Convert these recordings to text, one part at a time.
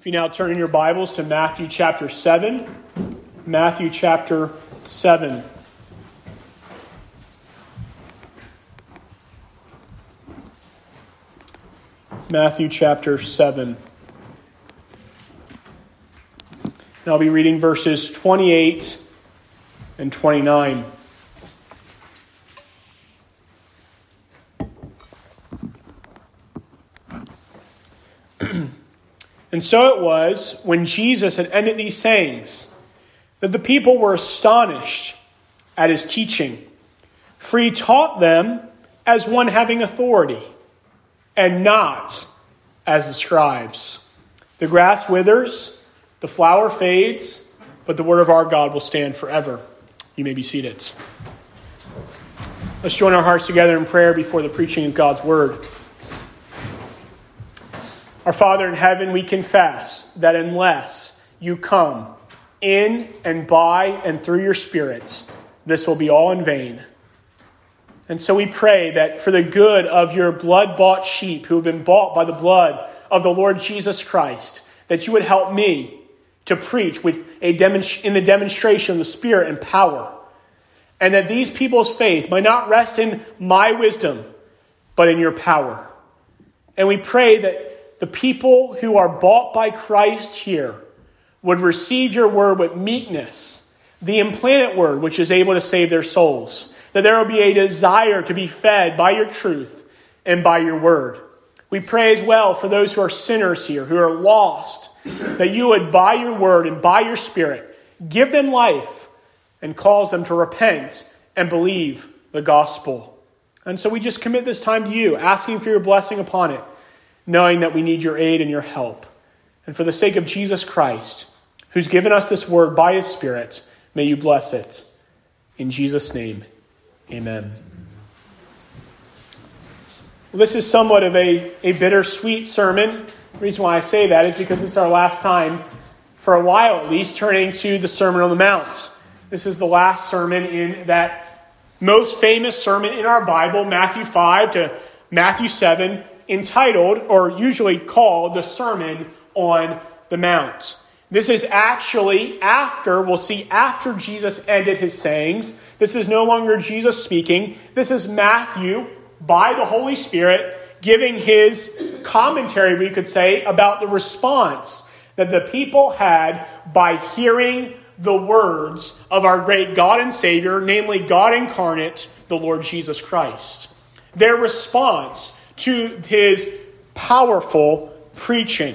If you now turn in your Bibles to Matthew chapter 7. Matthew chapter 7. Matthew chapter 7. And I'll be reading verses 28 and 29. And so it was, when Jesus had ended these sayings, that the people were astonished at his teaching. For he taught them as one having authority, and not as the scribes. The grass withers, the flower fades, but the word of our God will stand forever. You may be seated. Let's join our hearts together in prayer before the preaching of God's word. Our Father in heaven, we confess that unless you come in and by and through your Spirit, this will be all in vain. And so we pray that for the good of your blood-bought sheep who have been bought by the blood of the Lord Jesus Christ, that you would help me to preach in the demonstration of the Spirit and power, and that these people's faith might not rest in my wisdom, but in your power. And we pray that the people who are bought by Christ here would receive your word with meekness, the implanted word which is able to save their souls, that there will be a desire to be fed by your truth and by your word. We pray as well for those who are sinners here, who are lost, that you would, by your word and by your Spirit, give them life and cause them to repent and believe the gospel. And so we just commit this time to you, asking for your blessing upon it, knowing that we need your aid and your help. And for the sake of Jesus Christ, who's given us this word by his Spirit, may you bless it. In Jesus' name, amen. Well, this is somewhat of a bittersweet sermon. The reason why I say that is because it's our last time, for a while at least, turning to the Sermon on the Mount. This is the last sermon in that most famous sermon in our Bible, Matthew 5 to Matthew 7, entitled, or usually called, the Sermon on the Mount. This is actually after Jesus ended his sayings. This is no longer Jesus speaking. This is Matthew, by the Holy Spirit, giving his commentary, we could say, about the response that the people had by hearing the words of our great God and Savior, namely God incarnate, the Lord Jesus Christ. Their response to his powerful preaching.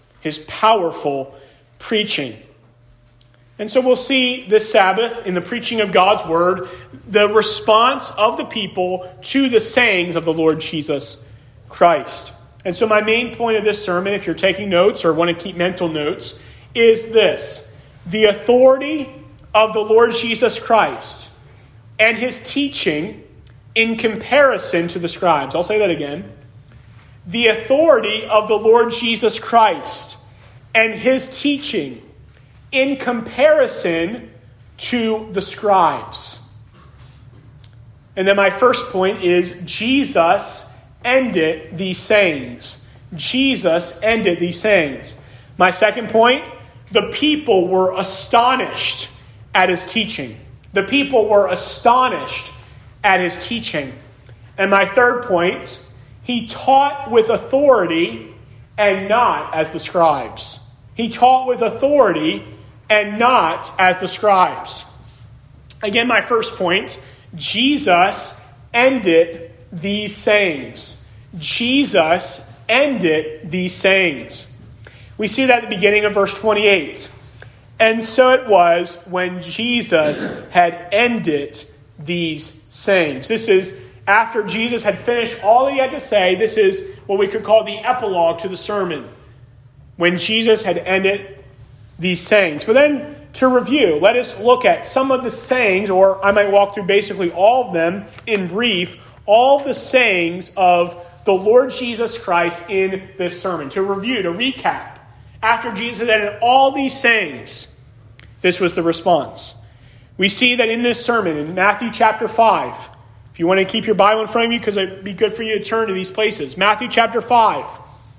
And so we'll see this Sabbath in the preaching of God's word, the response of the people to the sayings of the Lord Jesus Christ. And so my main point of this sermon, if you're taking notes or want to keep mental notes, is this: the authority of the Lord Jesus Christ and his teaching in comparison to the scribes. I'll say that again. The authority of the Lord Jesus Christ and his teaching in comparison to the scribes. And then my first point is Jesus ended these sayings. Jesus ended these sayings. My second point, the people were astonished at his teaching. The people were astonished at his teaching. And my third point, he taught with authority and not as the scribes. He taught with authority and not as the scribes. Again, my first point, Jesus ended these sayings. Jesus ended these sayings. We see that at the beginning of verse 28. And so it was when Jesus had ended these sayings. This is after Jesus had finished all he had to say. This is what we could call the epilogue to the sermon, when Jesus had ended these sayings. But then, to review, let us look at some of the sayings, or I might walk through basically all of them in brief, all the sayings of the Lord Jesus Christ in this sermon. To review, to recap, after Jesus had ended all these sayings, this was the response. We see that in this sermon, in Matthew chapter 5, if you want to keep your Bible in front of you, because it'd be good for you to turn to these places. Matthew chapter 5,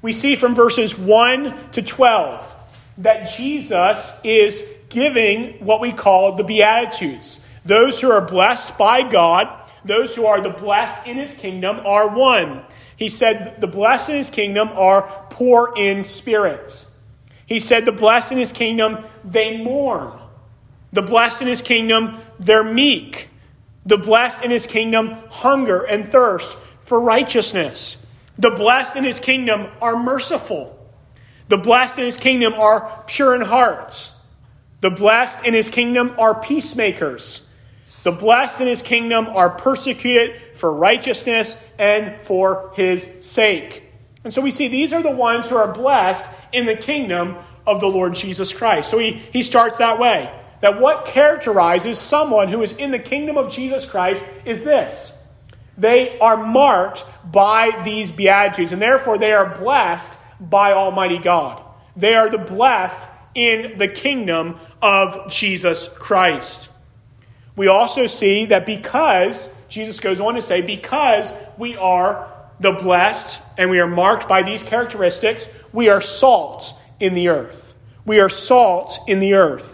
we see from verses 1 to 12 that Jesus is giving what we call the Beatitudes. Those who are blessed by God, those who are the blessed in his kingdom are one. He said the blessed in his kingdom are poor in spirits. He said the blessed in his kingdom, they mourn. The blessed in his kingdom, they're meek. The blessed in his kingdom hunger and thirst for righteousness. The blessed in his kingdom are merciful. The blessed in his kingdom are pure in heart. The blessed in his kingdom are peacemakers. The blessed in his kingdom are persecuted for righteousness and for his sake. And so we see these are the ones who are blessed in the kingdom of the Lord Jesus Christ. So he starts that way. That what characterizes someone who is in the kingdom of Jesus Christ is this. They are marked by these Beatitudes, and therefore they are blessed by Almighty God. They are the blessed in the kingdom of Jesus Christ. We also see that because, Jesus goes on to say, because we are the blessed and we are marked by these characteristics, we are salt in the earth. We are salt in the earth.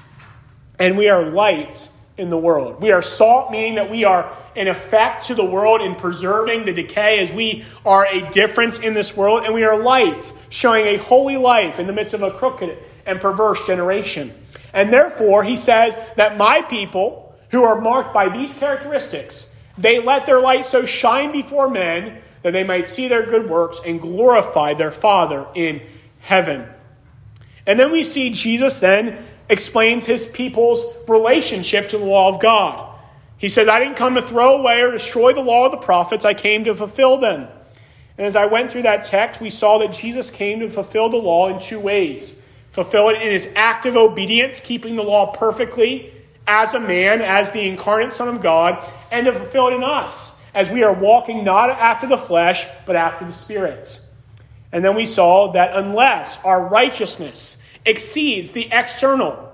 And we are light in the world. We are salt, meaning that we are an effect to the world in preserving the decay as we are a difference in this world. And we are light, showing a holy life in the midst of a crooked and perverse generation. And therefore, he says that my people who are marked by these characteristics, they let their light so shine before men that they might see their good works and glorify their Father in heaven. And then we see Jesus then explains his people's relationship to the law of God. He says, I didn't come to throw away or destroy the law of the prophets. I came to fulfill them. And as I went through that text, we saw that Jesus came to fulfill the law in two ways. Fulfill it in his active obedience, keeping the law perfectly as a man, as the incarnate Son of God, and to fulfill it in us, as we are walking not after the flesh, but after the Spirit. And then we saw that unless our righteousness exceeds the external,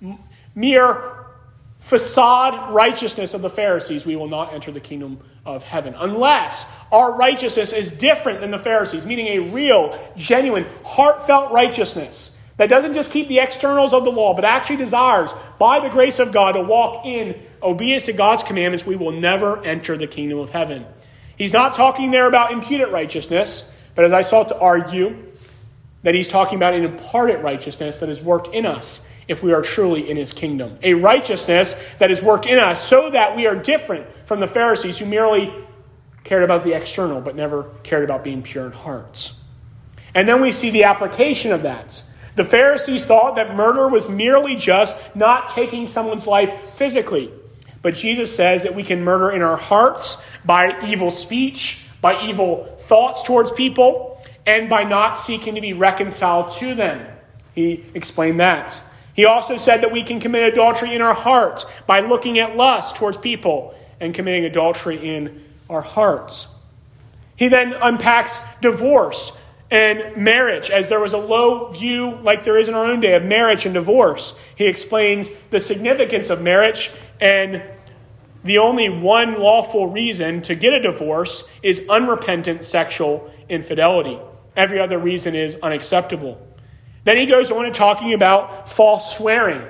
mere facade righteousness of the Pharisees, we will not enter the kingdom of heaven. Unless our righteousness is different than the Pharisees, meaning a real, genuine, heartfelt righteousness that doesn't just keep the externals of the law, but actually desires, by the grace of God, to walk in obedience to God's commandments, we will never enter the kingdom of heaven. He's not talking there about imputed righteousness, but as I sought to argue, that he's talking about an imparted righteousness that is worked in us if we are truly in his kingdom. A righteousness that is worked in us so that we are different from the Pharisees who merely cared about the external but never cared about being pure in hearts. And then we see the application of that. The Pharisees thought that murder was merely just not taking someone's life physically. But Jesus says that we can murder in our hearts by evil speech, by evil thoughts towards people, and by not seeking to be reconciled to them. He explained that. He also said that we can commit adultery in our hearts by looking at lust towards people and committing adultery in our hearts. He then unpacks divorce and marriage, as there was a low view, like there is in our own day, of marriage and divorce. He explains the significance of marriage, and the only one lawful reason to get a divorce is unrepentant sexual infidelity. Every other reason is unacceptable. Then he goes on to talking about false swearing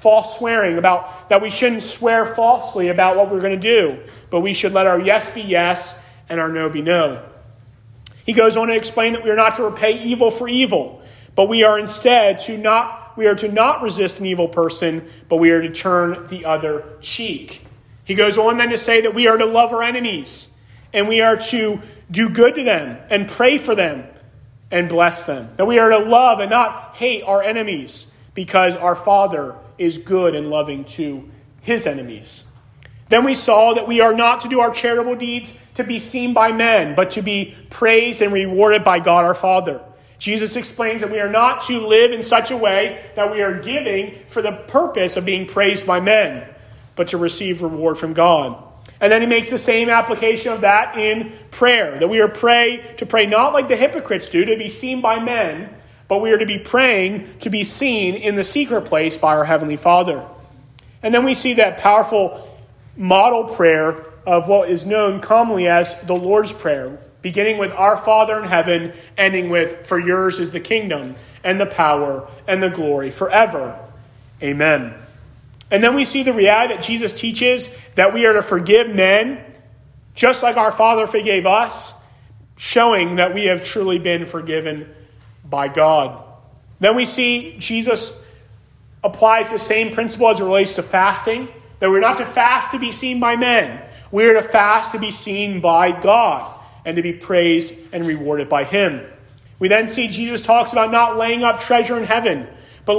about that we shouldn't swear falsely about what we're going to do, but we should let our yes be yes and our no be no. He goes on to explain that we are not to repay evil for evil, but we are instead to not resist an evil person, but we are to turn the other cheek. He goes on then to say that we are to love our enemies, and we are to do good to them and pray for them and bless them. That we are to love and not hate our enemies, because our Father is good and loving to his enemies. Then we saw that we are not to do our charitable deeds to be seen by men, but to be praised and rewarded by God our Father. Jesus explains that we are not to live in such a way that we are giving for the purpose of being praised by men, but to receive reward from God. And then he makes the same application of that in prayer, that we are to pray not like the hypocrites do, to be seen by men, but we are to be praying to be seen in the secret place by our Heavenly Father. And then we see that powerful model prayer of what is known commonly as the Lord's Prayer, beginning with our Father in heaven, ending with, for yours is the kingdom and the power and the glory forever. Amen. And then we see the reality that Jesus teaches that we are to forgive men just like our Father forgave us, showing that we have truly been forgiven by God. Then we see Jesus applies the same principle as it relates to fasting, that we're not to fast to be seen by men. We are to fast to be seen by God and to be praised and rewarded by him. We then see Jesus talks about not laying up treasure in heaven, not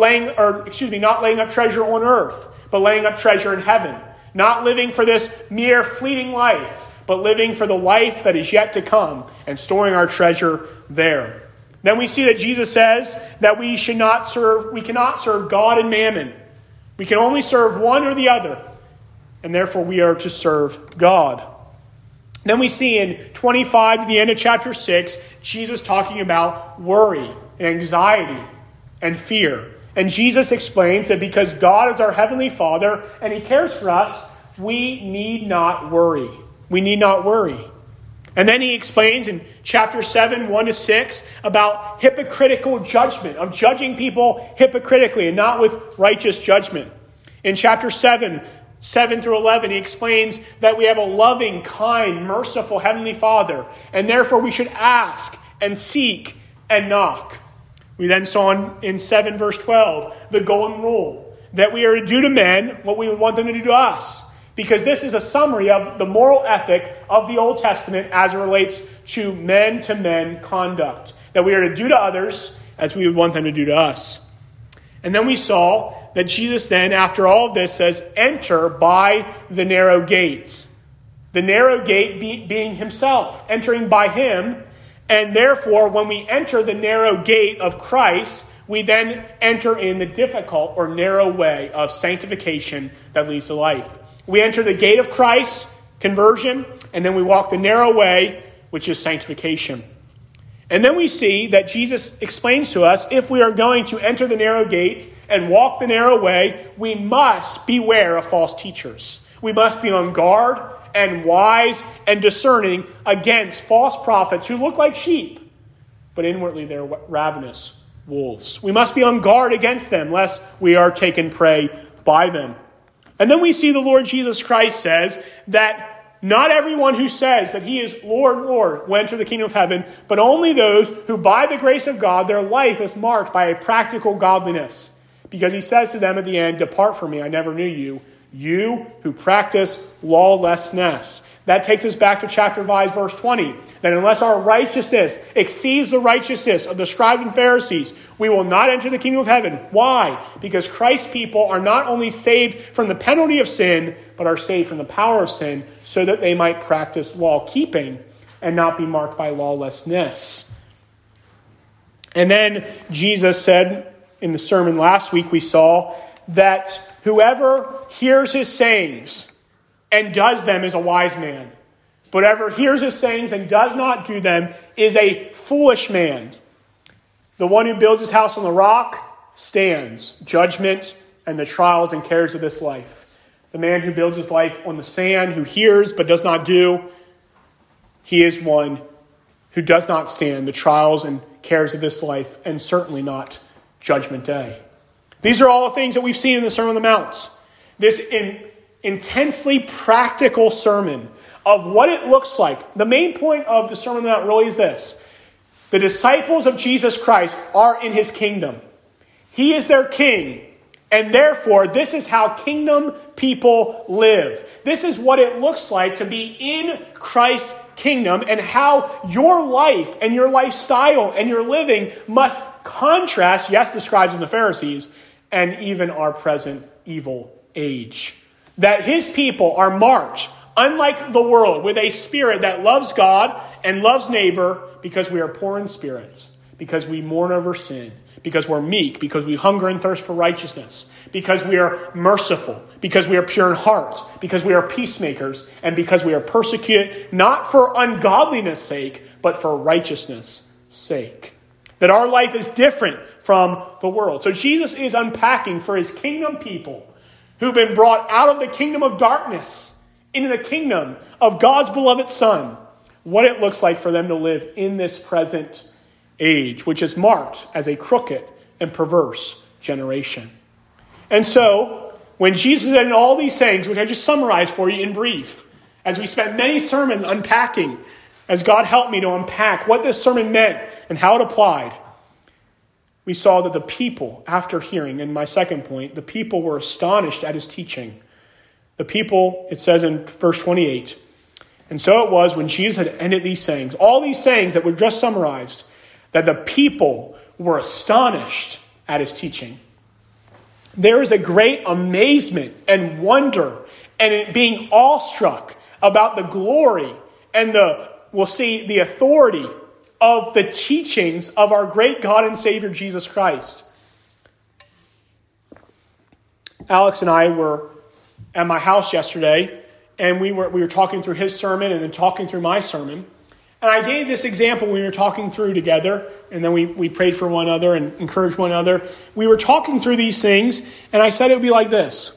laying up treasure on earth, but laying up treasure in heaven. Not living for this mere fleeting life, but living for the life that is yet to come and storing our treasure there. Then we see that Jesus says that we cannot serve God and mammon. We can only serve one or the other, and therefore we are to serve God. Then we see in 25 to the end of chapter 6, Jesus talking about worry and anxiety and fear. And Jesus explains that because God is our heavenly Father and he cares for us, we need not worry. We need not worry. And then he explains in chapter 7, 1-6, about hypocritical judgment, of judging people hypocritically and not with righteous judgment. In chapter 7, 7-11, he explains that we have a loving, kind, merciful Heavenly Father, and therefore we should ask and seek and knock. We then saw in 7 verse 12, the golden rule, that we are to do to men what we would want them to do to us. Because this is a summary of the moral ethic of the Old Testament as it relates to men conduct. That we are to do to others as we would want them to do to us. And then we saw that Jesus then, after all of this, says, enter by the narrow gates. The narrow gate being himself, entering by him. And therefore, when we enter the narrow gate of Christ, we then enter in the difficult or narrow way of sanctification that leads to life. We enter the gate of Christ, conversion, and then we walk the narrow way, which is sanctification. And then we see that Jesus explains to us, if we are going to enter the narrow gates and walk the narrow way, we must beware of false teachers. We must be on guard and wise and discerning against false prophets who look like sheep, but inwardly they're ravenous wolves. We must be on guard against them, lest we are taken prey by them. And then we see the Lord Jesus Christ says that not everyone who says that he is Lord, Lord, will enter the kingdom of heaven, but only those who by the grace of God, their life is marked by a practical godliness. Because he says to them at the end, depart from me, I never knew you, you who practice lawlessness. That takes us back to chapter 5, verse 20. That unless our righteousness exceeds the righteousness of the scribes and Pharisees, we will not enter the kingdom of heaven. Why? Because Christ's people are not only saved from the penalty of sin, but are saved from the power of sin, so that they might practice law-keeping and not be marked by lawlessness. And then Jesus said in the sermon last week, we saw that whoever hears his sayings and does them is a wise man. But whoever hears his sayings and does not do them is a foolish man. The one who builds his house on the rock stands judgment and the trials and cares of this life. The man who builds his life on the sand, who hears but does not do, he is one who does not stand the trials and cares of this life, and certainly not Judgment Day. These are all the things that we've seen in the Sermon on the Mount. This intensely practical sermon of what it looks like. The main point of the Sermon on the Mount really is this. The disciples of Jesus Christ are in his kingdom. He is their king. And therefore, this is how kingdom people live. This is what it looks like to be in Christ's kingdom, and how your life and your lifestyle and your living must contrast, yes, the scribes and the Pharisees, and even our present evil age. That his people are marked, unlike the world, with a spirit that loves God and loves neighbor, because we are poor in spirits, because we mourn over sin, because we're meek, because we hunger and thirst for righteousness, because we are merciful, because we are pure in heart, because we are peacemakers, and because we are persecuted not for ungodliness' sake, but for righteousness' sake. That our life is different from the world. So Jesus is unpacking for his kingdom people who've been brought out of the kingdom of darkness into the kingdom of God's beloved Son. what it looks like for them to live in this present age, which is marked as a crooked and perverse generation. And so, when Jesus said all these things, which I just summarized for you in brief, as we spent many sermons unpacking, as God helped me to unpack what this sermon meant and how it applied, we saw that the people, after hearing, and my second point, the people were astonished at his teaching. The people, it says in verse 28, and so it was when Jesus had ended these sayings, all these sayings that were just summarized, that the people were astonished at his teaching. There is a great amazement and wonder and being awestruck about the glory and the authority of the teachings of our great God and Savior Jesus Christ. Alex and I were at my house yesterday, and we were talking through his sermon and then talking through my sermon. And I gave this example when we were talking through together, and then we prayed for one another and encouraged one another. We were talking through these things, and I said it would be like this.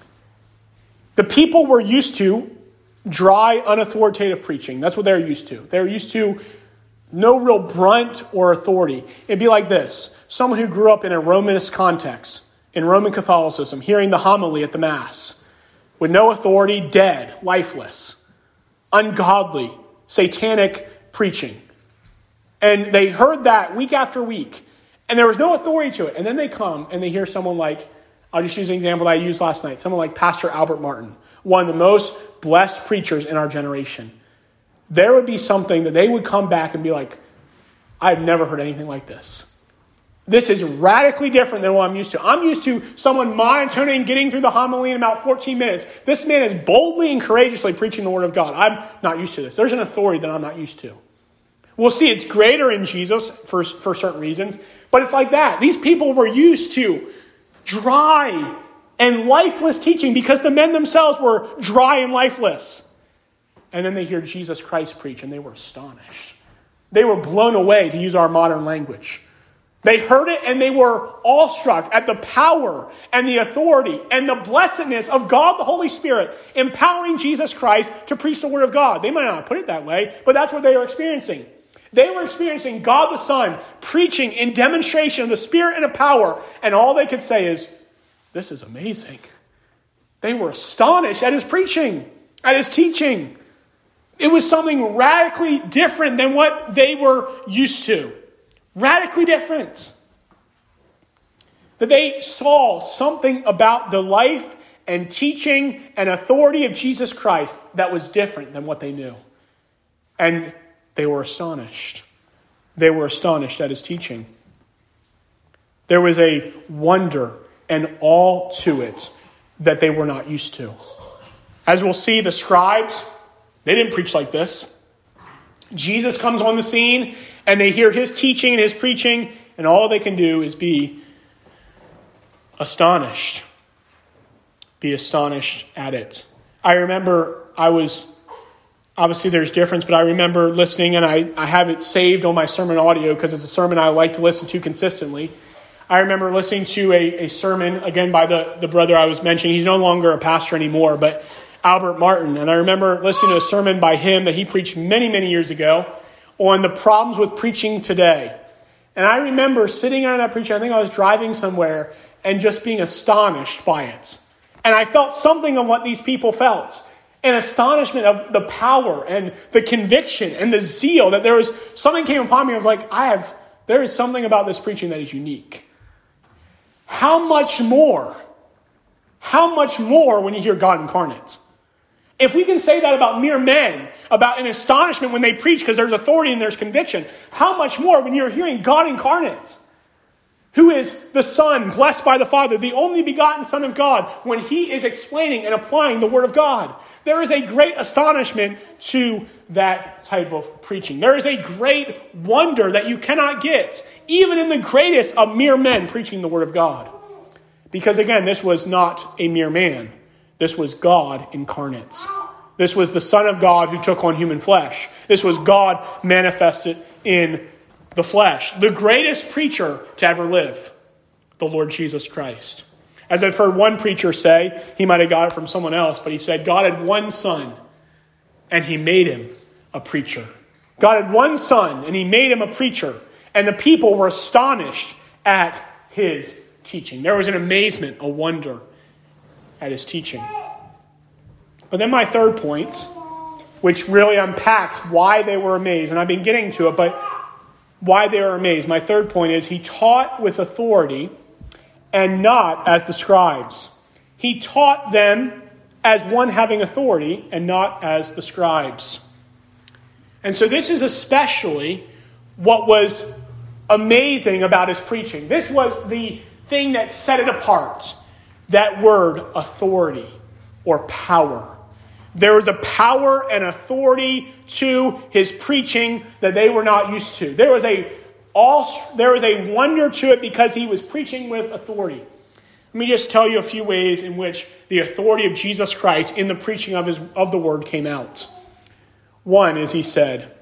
The people were used to dry, unauthoritative preaching. That's what they're used to. They're used to no real brunt or authority. It'd be like this. Someone who grew up in a Romanist context, in Roman Catholicism, hearing the homily at the Mass, with no authority, dead, lifeless, ungodly, satanic preaching. And they heard that week after week, and there was no authority to it. And then they come and they hear someone like, I'll just use an example that I used last night, someone like Pastor Albert Martin, one of the most blessed preachers in our generation. There would be something that they would come back and be like, I've never heard anything like this. This is radically different than what I'm used to. I'm used to someone monitoring, getting through the homily in about 14 minutes. This man is boldly and courageously preaching the word of God. I'm not used to this. There's an authority that I'm not used to. We'll see it's greater in Jesus for certain reasons, but it's like that. These people were used to dry and lifeless teaching because the men themselves were dry and lifeless. And then they hear Jesus Christ preach, and they were astonished. They were blown away, to use our modern language. They heard it, and they were awestruck at the power and the authority and the blessedness of God the Holy Spirit empowering Jesus Christ to preach the word of God. They might not put it that way, but that's what they were experiencing. They were experiencing God the Son preaching in demonstration of the Spirit and of power, and all they could say is, this is amazing. They were astonished at his preaching, at his teaching. It was something radically different than what they were used to. Radically different. That they saw something about the life and teaching and authority of Jesus Christ that was different than what they knew. And they were astonished. They were astonished at his teaching. There was a wonder and awe to it that they were not used to. As we'll see, the scribes, they didn't preach like this. Jesus comes on the scene, and they hear his teaching and his preaching, and all they can do is be astonished. Be astonished at it. I remember obviously there's difference, but I remember listening, and I have it saved on my sermon audio because it's a sermon I like to listen to consistently. I remember listening to a sermon, again, by the brother I was mentioning. He's no longer a pastor anymore, but Albert Martin. And I remember listening to a sermon by him that he preached many, many years ago on the problems with preaching today. And I remember sitting under that preaching, I think I was driving somewhere, and just being astonished by it. And I felt something of what these people felt. An astonishment of the power and the conviction and the zeal that there was something came upon me. I was like, there is something about this preaching that is unique. How much more when you hear God incarnate? If we can say that about mere men, about an astonishment when they preach because there's authority and there's conviction, how much more when you're hearing God incarnate, who is the Son, blessed by the Father, the only begotten Son of God, when he is explaining and applying the Word of God. There is a great astonishment to that type of preaching. There is a great wonder that you cannot get, even in the greatest of mere men preaching the Word of God. Because again, this was not a mere man. This was God incarnate. This was the Son of God who took on human flesh. This was God manifested in the flesh. The greatest preacher to ever live, the Lord Jesus Christ. As I've heard one preacher say, he might have got it from someone else, but he said God had one son, and he made him a preacher. God had one son, and he made him a preacher. And the people were astonished at his teaching. There was an amazement, a wonder at his teaching. But then my third point, which really unpacks why they were amazed, and I've been getting to it, but why they were amazed. My third point is he taught with authority and not as the scribes. He taught them as one having authority and not as the scribes. And so this is especially what was amazing about his preaching. This was the thing that set it apart. That word, authority or power. There was a power and authority to his preaching that they were not used to. There was a wonder to it because he was preaching with authority. Let me just tell you a few ways in which the authority of Jesus Christ in the preaching of the word came out. One is he said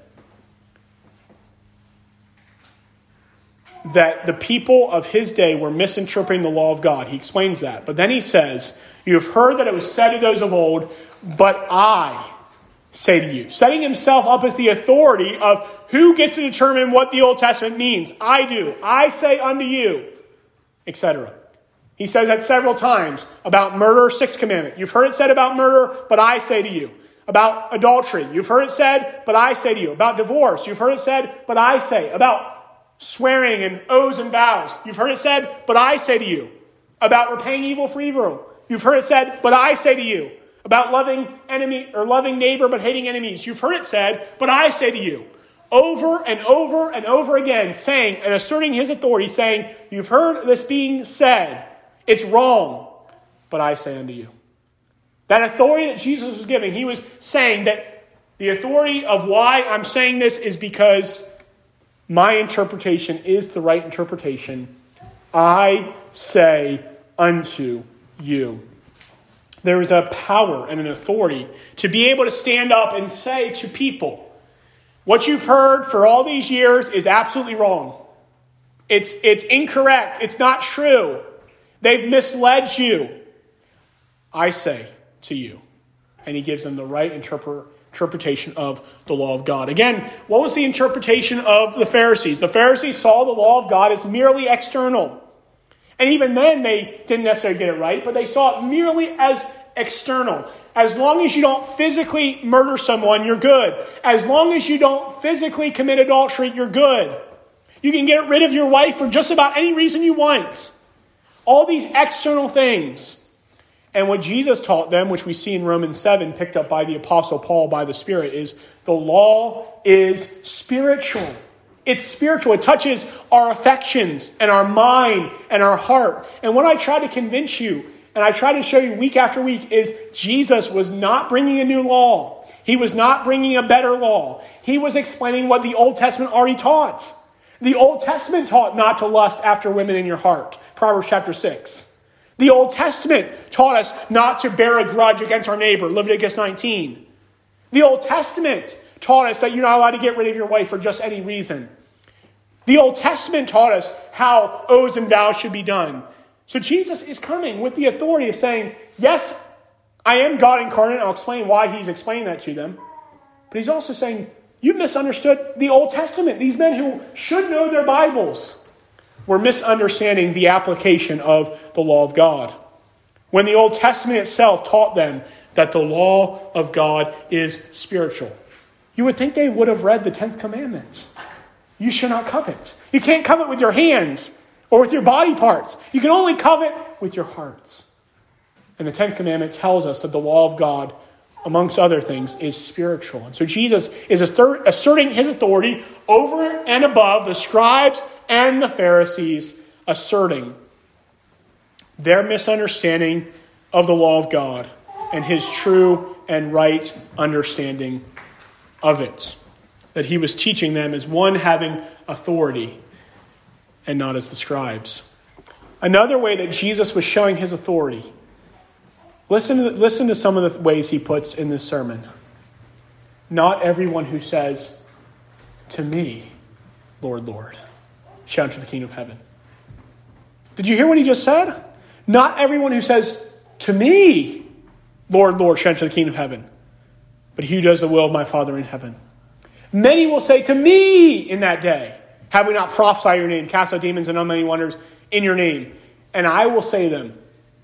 that the people of his day were misinterpreting the law of God. He explains that. But then he says, you have heard that it was said to those of old, but I say to you. Setting himself up as the authority of who gets to determine what the Old Testament means. I do. I say unto you, etc. He says that several times about murder, sixth commandment. You've heard it said about murder, but I say to you. About adultery, you've heard it said, but I say to you. About divorce, you've heard it said, but I say. About swearing and oaths and vows, you've heard it said, but I say to you. About repaying evil for evil, you've heard it said, but I say to you. About loving neighbor but hating enemies, you've heard it said, but I say to you. Over and over and over again, saying and asserting his authority, saying, you've heard this being said, it's wrong, but I say unto you. That authority that Jesus was giving, he was saying that the authority of why I'm saying this is because my interpretation is the right interpretation. I say unto you. There is a power and an authority to be able to stand up and say to people, what you've heard for all these years is absolutely wrong. It's incorrect. It's not true. They've misled you. I say to you. And he gives them the right interpretation of the law of God. Again, what was the interpretation of the Pharisees? The Pharisees saw the law of God as merely external. And even then, they didn't necessarily get it right, but they saw it merely as external. As long as you don't physically murder someone, you're good. As long as you don't physically commit adultery, you're good. You can get rid of your wife for just about any reason you want. All these external things. And what Jesus taught them, which we see in Romans 7, picked up by the Apostle Paul by the Spirit, is the law is spiritual. It's spiritual. It touches our affections and our mind and our heart. And what I try to convince you, and I try to show you week after week, is Jesus was not bringing a new law. He was not bringing a better law. He was explaining what the Old Testament already taught. The Old Testament taught not to lust after women in your heart. Proverbs chapter 6. The Old Testament taught us not to bear a grudge against our neighbor. Leviticus 19. The Old Testament taught us that you're not allowed to get rid of your wife for just any reason. The Old Testament taught us how oaths and vows should be done. So Jesus is coming with the authority of saying, yes, I am God incarnate. I'll explain why he's explaining that to them. But he's also saying, you misunderstood the Old Testament. These men who should know their Bibles were misunderstanding the application of the law of God. When the Old Testament itself taught them that the law of God is spiritual. You would think they would have read the 10th commandment. You shall not covet. You can't covet with your hands or with your body parts. You can only covet with your hearts. And the 10th commandment tells us that the law of God, amongst other things, is spiritual. And so Jesus is asserting his authority over and above the scribes and the Pharisees, asserting their misunderstanding of the law of God and his true and right understanding of it. That he was teaching them as one having authority and not as the scribes. Another way that Jesus was showing his authority. Listen to some of the ways he puts in this sermon. Not everyone who says, to me, Lord, Lord, shall enter the kingdom of heaven. Did you hear what he just said? Not everyone who says, to me, Lord, Lord, shall enter the kingdom of heaven, but he who does the will of my Father in heaven. Many will say to me in that day, have we not prophesied your name, cast out demons and done many wonders in your name? And I will say them,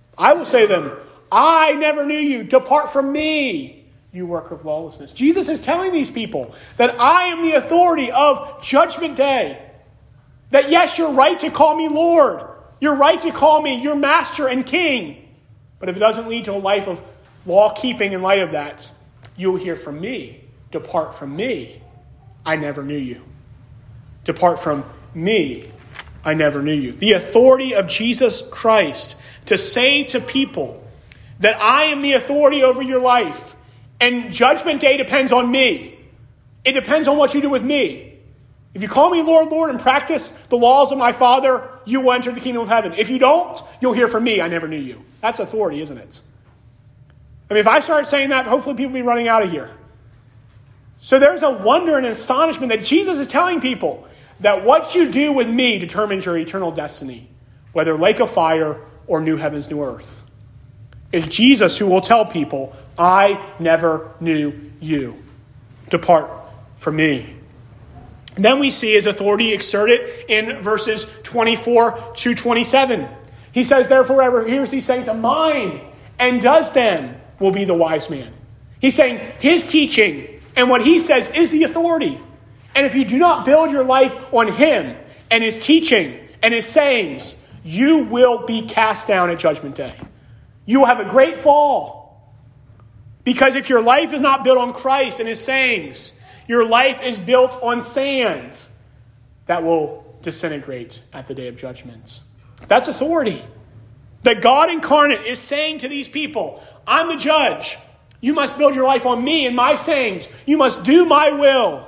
I never knew you. Depart from me, you worker of lawlessness. Jesus is telling these people that I am the authority of Judgment Day. That yes, you're right to call me Lord. You're right to call me your master and king. But if it doesn't lead to a life of law-keeping in light of that, you will hear from me, depart from me, I never knew you. Depart from me, I never knew you. The authority of Jesus Christ to say to people that I am the authority over your life, and Judgment Day depends on me. It depends on what you do with me. If you call me Lord, Lord, and practice the laws of my Father, you will enter the kingdom of heaven. If you don't, you'll hear from me, I never knew you. That's authority, isn't it? I mean, if I start saying that, hopefully people will be running out of here. So there's a wonder and astonishment that Jesus is telling people that what you do with me determines your eternal destiny, whether lake of fire or new heavens, new earth. It's Jesus who will tell people, I never knew you. Depart from me. And then we see his authority exerted in verses 24 to 27. He says, therefore, whoever hears these sayings of mine and does them will be the wise man. He's saying his teaching and what he says is the authority. And if you do not build your life on him and his teaching and his sayings, you will be cast down at Judgment Day. You will have a great fall. Because if your life is not built on Christ and his sayings, your life is built on sand that will disintegrate at the day of judgment. That's authority. That God incarnate is saying to these people, I'm the judge. You must build your life on me and my sayings. You must do my will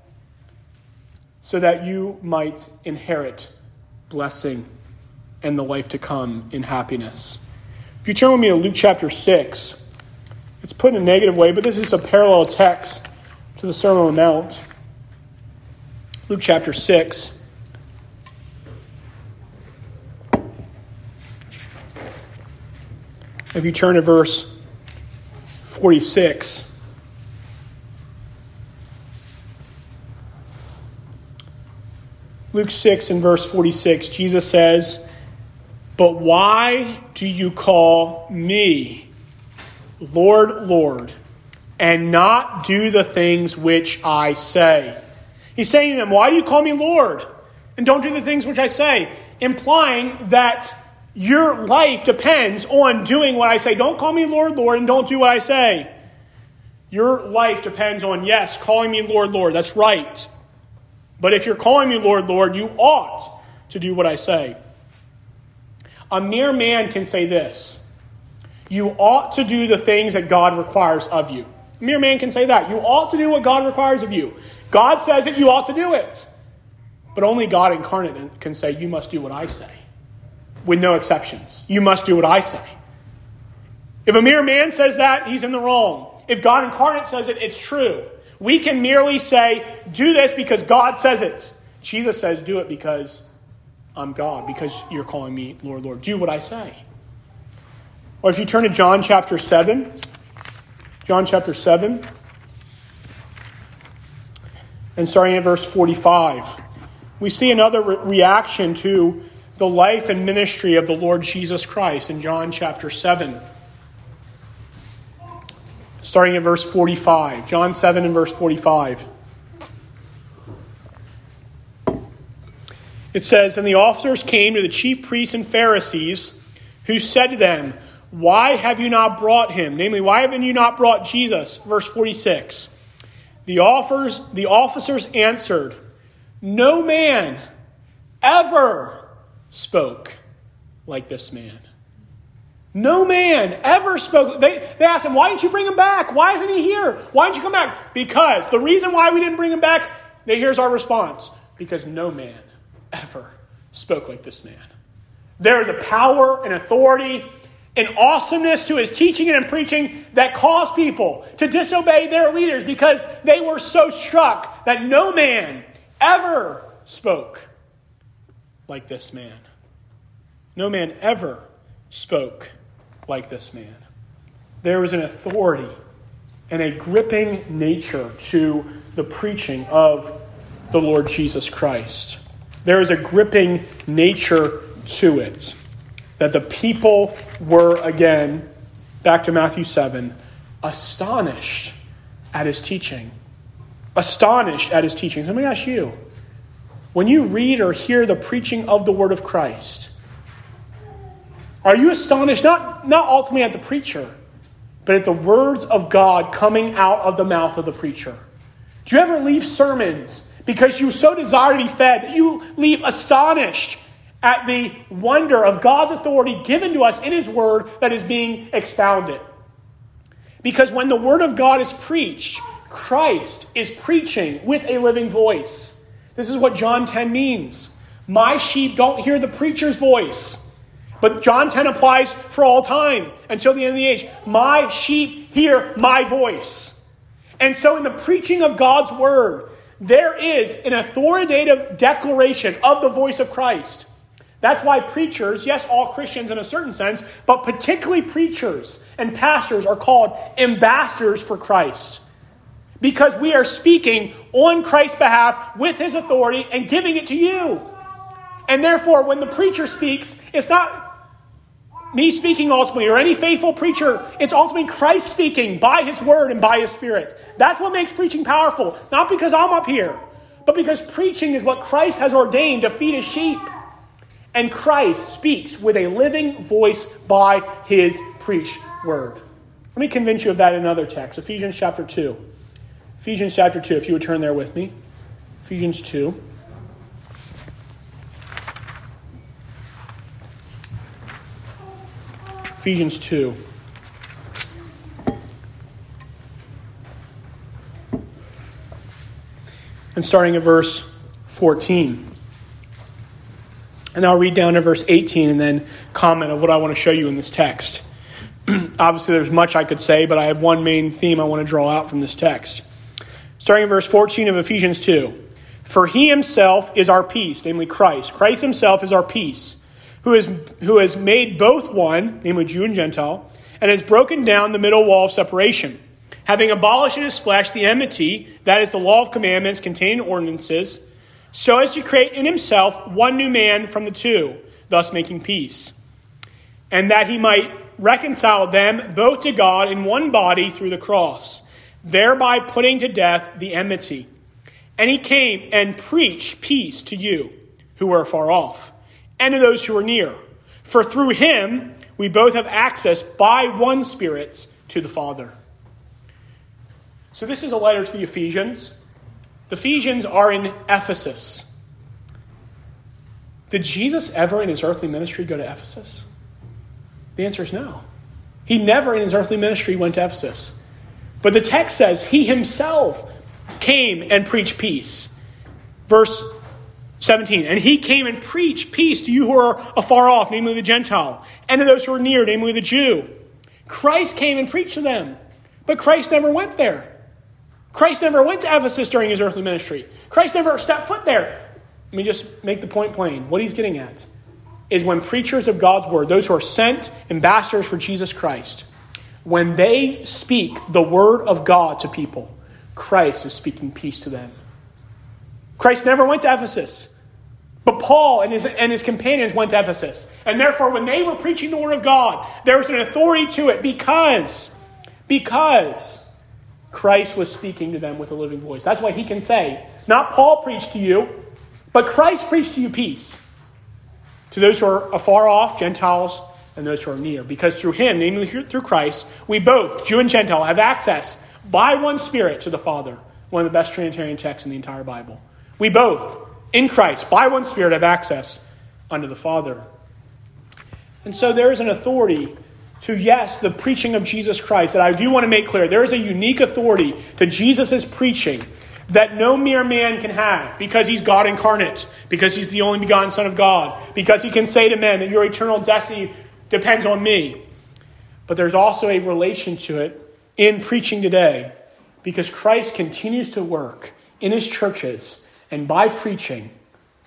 so that you might inherit blessing and the life to come in happiness. If you turn with me to Luke chapter 6, it's put in a negative way, but this is a parallel text to the Sermon on the Mount. Luke chapter 6. If you turn to verse 46. Luke 6 and verse 46, Jesus says, but why do you call me Lord, Lord, and not do the things which I say? He's saying to them, why do you call me Lord and don't do the things which I say? Implying that your life depends on doing what I say. Don't call me Lord, Lord, and don't do what I say. Your life depends on, yes, calling me Lord, Lord. That's right. But if you're calling me Lord, Lord, you ought to do what I say. A mere man can say this. You ought to do the things that God requires of you. A mere man can say that. You ought to do what God requires of you. God says it, you ought to do it. But only God incarnate can say, you must do what I say. With no exceptions. You must do what I say. If a mere man says that, he's in the wrong. If God incarnate says it, it's true. We can merely say, do this because God says it. Jesus says, do it because I'm God, because you're calling me Lord, Lord. Do what I say. Or if you turn to John chapter 7, John chapter 7, and starting at verse 45, we see another reaction to the life and ministry of the Lord Jesus Christ in John chapter 7. Starting at verse 45. John 7 and verse 45. It says, and the officers came to the chief priests and Pharisees, who said to them, why have you not brought him? Namely, why haven't you not brought Jesus? Verse 46. The officers answered, no man ever spoke like this man. No man ever spoke. They asked him, why didn't you bring him back? Why isn't he here? Why didn't you come back? Because the reason why we didn't bring him back, here's our response. Because no man ever spoke like this man. There is a power and authority and awesomeness to his teaching and preaching that caused people to disobey their leaders because they were so struck that no man ever spoke like this man. No man ever spoke like this man. There was an authority and a gripping nature to the preaching of the Lord Jesus Christ. There is a gripping nature to it, that the people were, again, back to Matthew 7, astonished at his teaching. Astonished at his teaching. Let me ask you, when you read or hear the preaching of the word of Christ, are you astonished not ultimately at the preacher, but at the words of God coming out of the mouth of the preacher? Do you ever leave sermons because you so desire to be fed that you leave astonished at the wonder of God's authority given to us in his word that is being expounded? Because when the word of God is preached, Christ is preaching with a living voice. This is what John 10 means. My sheep don't hear the preacher's voice. But John 10 applies for all time until the end of the age. My sheep hear my voice. And so in the preaching of God's word, there is an authoritative declaration of the voice of Christ. That's why preachers, yes, all Christians in a certain sense, but particularly preachers and pastors are called ambassadors for Christ. Because we are speaking on Christ's behalf with his authority and giving it to you. And therefore, when the preacher speaks, it's not me speaking ultimately or any faithful preacher. It's ultimately Christ speaking by his word and by his spirit. That's what makes preaching powerful. Not because I'm up here, but because preaching is what Christ has ordained to feed his sheep. And Christ speaks with a living voice by his preached word. Let me convince you of that in another text. Ephesians chapter 2. Ephesians chapter 2, if you would turn there with me. Ephesians 2. Ephesians 2. And starting at verse 14. And I'll read down to verse 18 and then comment on what I want to show you in this text. Obviously, there's much I could say, but I have one main theme I want to draw out from this text. Starting in verse 14 of Ephesians 2. For he himself is our peace, namely Christ. Christ himself is our peace, who has made both one, namely Jew and Gentile, and has broken down the middle wall of separation, having abolished in his flesh the enmity, that is the law of commandments contained in ordinances, so as to create in himself one new man from the two, thus making peace. And that he might reconcile them both to God in one body through the cross, thereby putting to death the enmity. And he came and preached peace to you who were far off, and to those who are near. For through him we both have access by one Spirit to the Father. So this is a letter to the Ephesians. The Ephesians are in Ephesus. Did Jesus ever in his earthly ministry go to Ephesus? The answer is no. He never in his earthly ministry went to Ephesus. But the text says he himself came and preached peace. Verse 17, and he came and preached peace to you who are afar off, namely the Gentile, and to those who are near, namely the Jew. Christ came and preached to them, but Christ never went there. Christ never went to Ephesus during his earthly ministry. Christ never stepped foot there. Let me just make the point plain. What he's getting at is when preachers of God's word, those who are sent ambassadors for Jesus Christ, when they speak the word of God to people, Christ is speaking peace to them. Christ never went to Ephesus. But Paul and his companions went to Ephesus. And therefore, when they were preaching the word of God, there was an authority to it because Christ was speaking to them with a living voice. That's why he can say, not Paul preached to you, but Christ preached to you peace. To those who are afar off, Gentiles, and those who are near. Because through him, namely through Christ, we both, Jew and Gentile, have access by one Spirit to the Father. One of the best Trinitarian texts in the entire Bible. We both, in Christ, by one Spirit, have access unto the Father. And so there is an authority to, yes, the preaching of Jesus Christ, that I do want to make clear. There is a unique authority to Jesus' preaching that no mere man can have, because he's God incarnate, because he's the only begotten Son of God, because he can say to men that your eternal destiny depends on me. But there's also a relation to it in preaching today, because Christ continues to work in his churches and by preaching,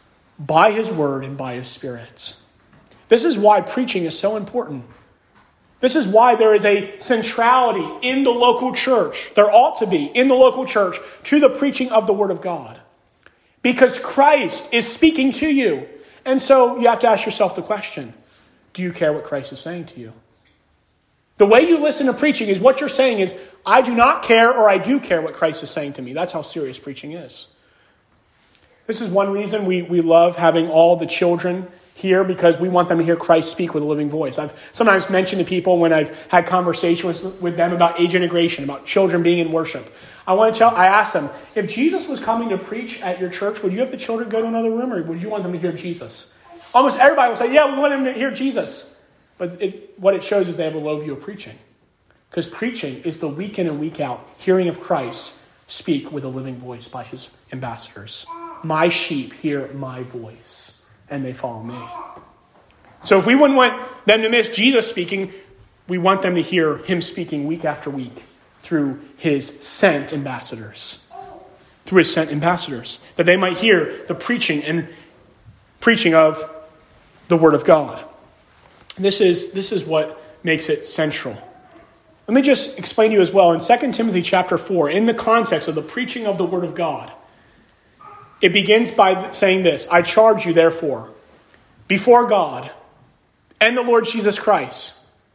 by his word and by his Spirit. This is why preaching is so important. This is why there is a centrality in the local church. There ought to be in the local church to the preaching of the Word of God. Because Christ is speaking to you. And so you have to ask yourself the question, do you care what Christ is saying to you? The way you listen to preaching is what you're saying is, I do not care or I do care what Christ is saying to me. That's how serious preaching is. This is one reason we love having all the children here, because we want them to hear Christ speak with a living voice. I've sometimes mentioned to people when I've had conversations with them about age integration, about children being in worship. I ask them, if Jesus was coming to preach at your church, would you have the children go to another room, or would you want them to hear Jesus? Almost everybody will say, yeah, we want them to hear Jesus. But what it shows is they have a low view of preaching. Because preaching is the week in and week out hearing of Christ speak with a living voice by his ambassadors. My sheep hear my voice, and they follow me. So if we wouldn't want them to miss Jesus speaking, we want them to hear him speaking week after week through his sent ambassadors. Through his sent ambassadors. That they might hear the preaching of the Word of God. This is what makes it central. Let me just explain to you as well. In 2 Timothy chapter 4, in the context of the preaching of the Word of God, it begins by saying this: I charge you, therefore, before God and the Lord Jesus Christ,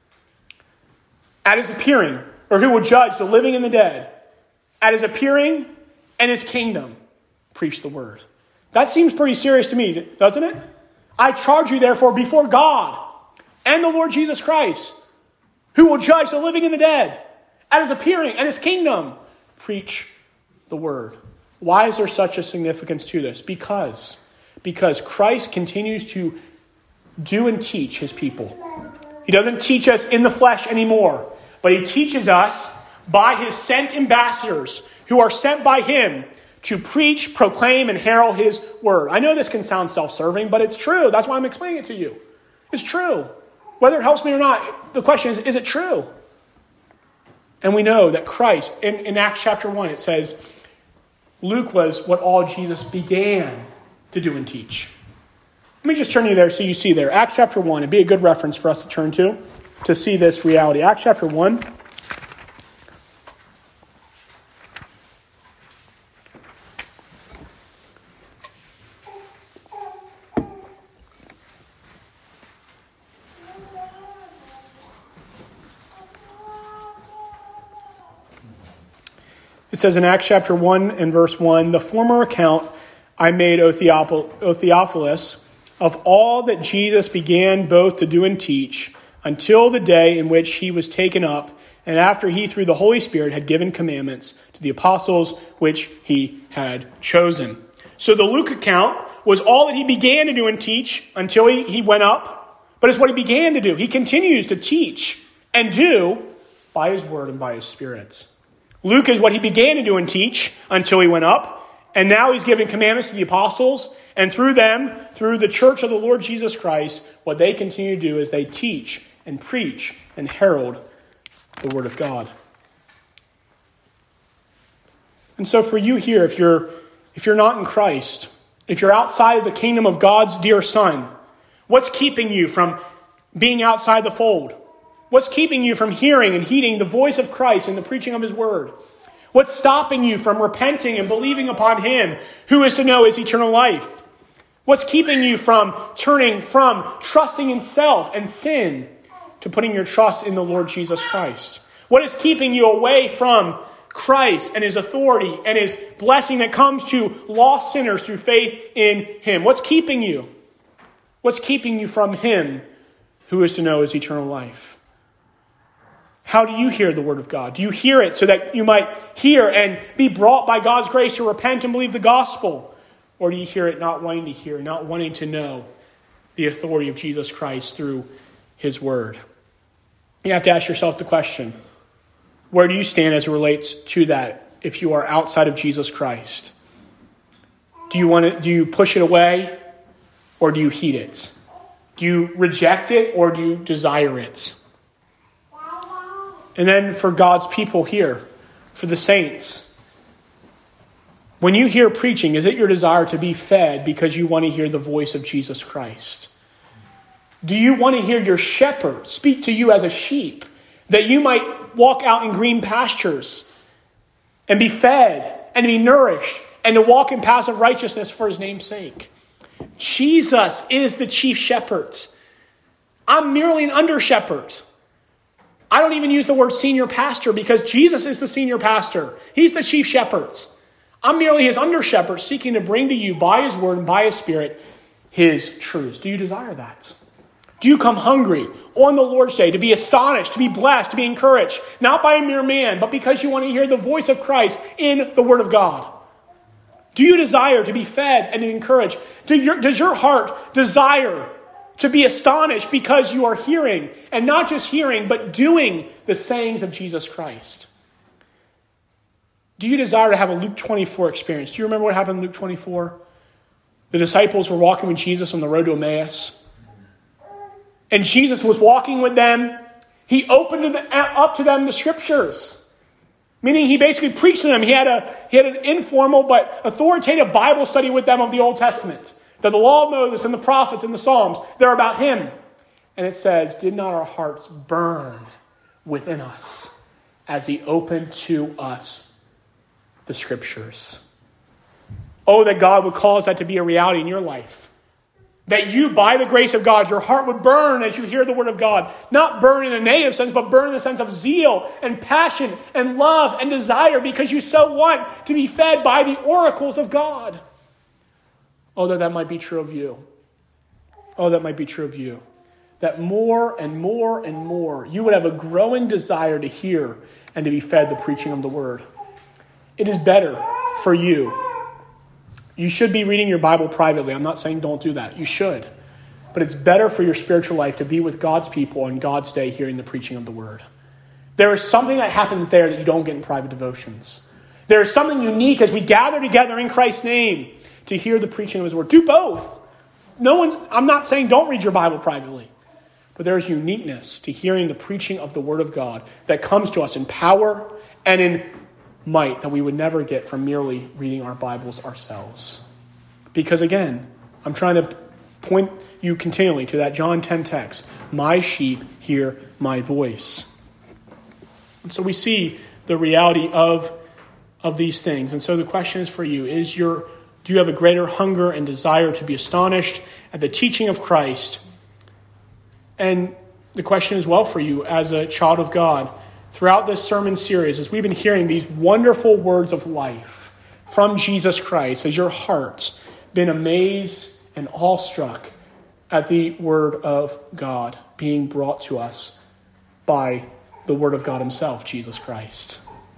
at his appearing, or who will judge the living and the dead, at his appearing and his kingdom, preach the word. That seems pretty serious to me, doesn't it? I charge you, therefore, before God and the Lord Jesus Christ, who will judge the living and the dead, at his appearing and his kingdom, preach the word. Why is there such a significance to this? Because Christ continues to do and teach his people. He doesn't teach us in the flesh anymore, but he teaches us by his sent ambassadors who are sent by him to preach, proclaim, and herald his word. I know this can sound self-serving, but it's true. That's why I'm explaining it to you. It's true. Whether it helps me or not, the question is it true? And we know that Christ, in Acts chapter 1, it says, Luke was what all Jesus began to do and teach. Let me just turn you there so you see there. Acts chapter 1. It'd be a good reference for us to turn to see this reality. Acts chapter 1. It says in Acts chapter 1 and verse 1, the former account I made, O Theophilus, of all that Jesus began both to do and teach, until the day in which he was taken up, and after he, through the Holy Spirit, had given commandments to the apostles which he had chosen. So the Luke account was all that he began to do and teach until he went up, but it's what he began to do. He continues to teach and do by his word and by his Spirit. Luke is what he began to do and teach until he went up, and now he's giving commandments to the apostles, and through them, through the church of the Lord Jesus Christ, what they continue to do is they teach and preach and herald the word of God. And so for you here, if you're not in Christ, if you're outside of the kingdom of God's dear Son, what's keeping you from being outside the fold? What's keeping you from hearing and heeding the voice of Christ and the preaching of his word? What's stopping you from repenting and believing upon him who is to know his eternal life? What's keeping you from turning from trusting in self and sin to putting your trust in the Lord Jesus Christ? What is keeping you away from Christ and his authority and his blessing that comes to lost sinners through faith in him? What's keeping you? What's keeping you from him who is to know his eternal life? How do you hear the word of God? Do you hear it so that you might hear and be brought by God's grace to repent and believe the gospel? Or do you hear it not wanting to hear, not wanting to know the authority of Jesus Christ through his word? You have to ask yourself the question, where do you stand as it relates to that if you are outside of Jesus Christ? Do you push it away, or do you heed it? Do you reject it, or do you desire it? And then for God's people here, for the saints, when you hear preaching, is it your desire to be fed because you want to hear the voice of Jesus Christ? Do you want to hear your shepherd speak to you as a sheep, that you might walk out in green pastures and be fed and be nourished and to walk in paths of righteousness for his name's sake? Jesus is the chief shepherd. I'm merely an under shepherd. I don't even use the word senior pastor because Jesus is the senior pastor. He's the chief shepherd. I'm merely his under shepherd, seeking to bring to you by his word and by his spirit his truths. Do you desire that? Do you come hungry on the Lord's Day to be astonished, to be blessed, to be encouraged, not by a mere man, but because you want to hear the voice of Christ in the word of God? Do you desire to be fed and encouraged? Does your heart desire to be astonished because you are hearing, and not just hearing, but doing the sayings of Jesus Christ? Do you desire to have a Luke 24 experience? Do you remember what happened in Luke 24? The disciples were walking with Jesus on the road to Emmaus. And Jesus was walking with them. He opened up to them the scriptures. Meaning he basically preached to them. He had an informal but authoritative Bible study with them of the Old Testament. That the law of Moses and the prophets and the Psalms, they're about him. And it says, did not our hearts burn within us as he opened to us the scriptures? Oh, that God would cause that to be a reality in your life. That you, by the grace of God, your heart would burn as you hear the word of God. Not burn in a negative sense, but burn in the sense of zeal and passion and love and desire because you so want to be fed by the oracles of God. Oh, that might be true of you. Oh, that might be true of you. That more and more and more, you would have a growing desire to hear and to be fed the preaching of the word. It is better for you. You should be reading your Bible privately. I'm not saying don't do that. You should. But it's better for your spiritual life to be with God's people on God's day hearing the preaching of the word. There is something that happens there that you don't get in private devotions. There is something unique as we gather together in Christ's name to hear the preaching of his word. Do both. I'm not saying don't read your Bible privately. But there is uniqueness to hearing the preaching of the word of God that comes to us in power and in might that we would never get from merely reading our Bibles ourselves. Because again, I'm trying to point you continually to that John 10 text. My sheep hear my voice. And so we see the reality of these things. And so the question is for you, do you have a greater hunger and desire to be astonished at the teaching of Christ? And the question is well for you as a child of God. Throughout this sermon series, as we've been hearing these wonderful words of life from Jesus Christ, has your heart been amazed and awestruck at the word of God being brought to us by the word of God himself, Jesus Christ?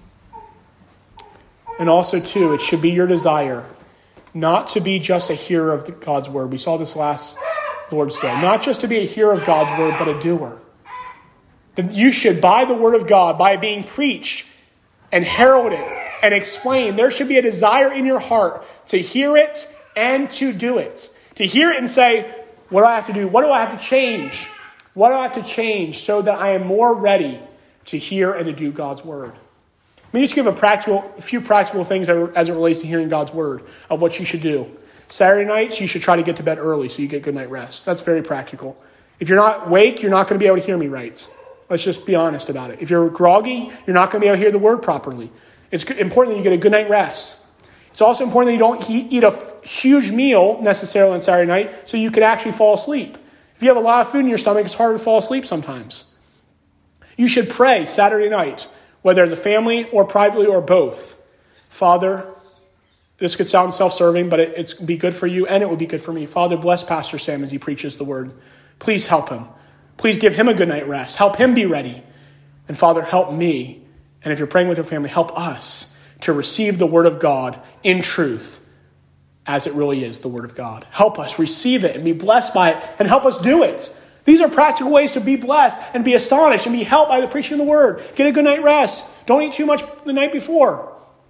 And also, too, it should be your desire not to be just a hearer of God's word. We saw this last Lord's Day. Not just to be a hearer of God's word, but a doer. That you should, by the word of God, by being preached and heralded and explained, there should be a desire in your heart to hear it and to do it. To hear it and say, what do I have to do? What do I have to change? What do I have to change so that I am more ready to hear and to do God's word? Let me just give a few practical things as it relates to hearing God's word of what you should do. Saturday nights, you should try to get to bed early so you get good night rest. That's very practical. If you're not awake, you're not going to be able to hear me right. Let's just be honest about it. If you're groggy, you're not going to be able to hear the word properly. It's important that you get a good night rest. It's also important that you don't eat a huge meal necessarily on Saturday night so you can actually fall asleep. If you have a lot of food in your stomach, it's hard to fall asleep sometimes. You should pray Saturday night, whether as a family or privately or both. Father, this could sound self-serving, but it's be good for you and it would be good for me. Father, bless Pastor Sam as he preaches the word. Please help him. Please give him a good night rest. Help him be ready. And Father, help me. And if you're praying with your family, help us to receive the word of God in truth as it really is, the word of God. Help us receive it and be blessed by it and help us do it. These are practical ways to be blessed and be astonished and be helped by the preaching of the word. Get a good night rest. Don't eat too much the night before.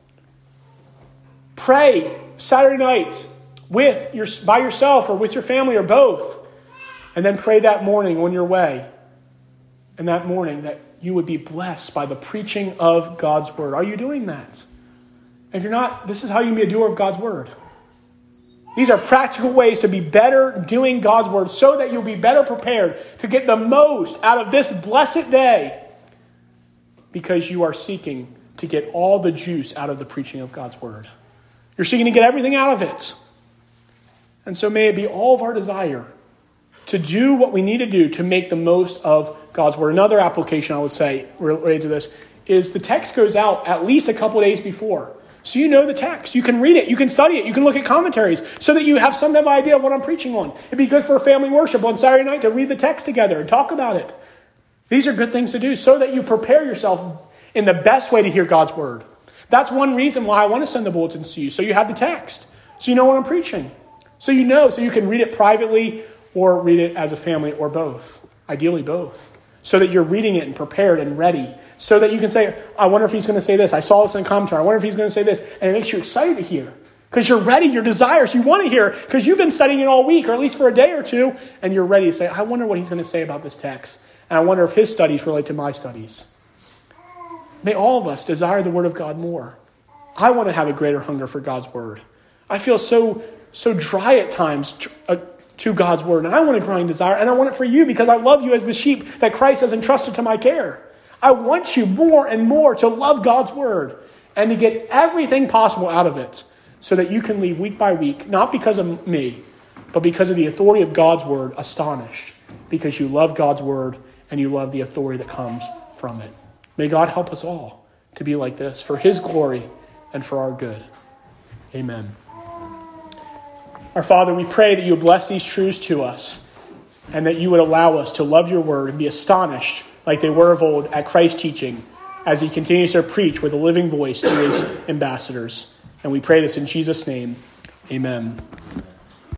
Pray Saturday nights by yourself or with your family or both. And then pray that morning on your way. And that morning that you would be blessed by the preaching of God's word. Are you doing that? If you're not, this is how you can be a doer of God's word. These are practical ways to be better doing God's word so that you'll be better prepared to get the most out of this blessed day because you are seeking to get all the juice out of the preaching of God's word. You're seeking to get everything out of it. And so may it be all of our desire to do what we need to do to make the most of God's word. Another application I would say related to this is the text goes out at least a couple of days before. So you know the text. You can read it. You can study it. You can look at commentaries so that you have some type of idea of what I'm preaching on. It'd be good for a family worship on Saturday night to read the text together and talk about it. These are good things to do so that you prepare yourself in the best way to hear God's word. That's one reason why I want to send the bulletins to you, so you have the text, so you know what I'm preaching. So you know, so you can read it privately or read it as a family or both. Ideally both. So that you're reading it and prepared and ready. So that you can say, I wonder if he's going to say this. I saw this in a commentary. I wonder if he's going to say this. And it makes you excited to hear. Because you're ready, your desires, you want to hear. Because you've been studying it all week, or at least for a day or two. And you're ready to say, I wonder what he's going to say about this text. And I wonder if his studies relate to my studies. May all of us desire the word of God more. I want to have a greater hunger for God's word. I feel so dry at times to God's word. And I want a growing desire. And I want it for you because I love you as the sheep that Christ has entrusted to my care. I want you more and more to love God's word and to get everything possible out of it so that you can leave week by week, not because of me, but because of the authority of God's word, astonished because you love God's word and you love the authority that comes from it. May God help us all to be like this for his glory and for our good. Amen. Our Father, we pray that you would bless these truths to us and that you would allow us to love your word and be astonished like they were of old at Christ's teaching as he continues to preach with a living voice to his ambassadors. And we pray this in Jesus' name. Amen.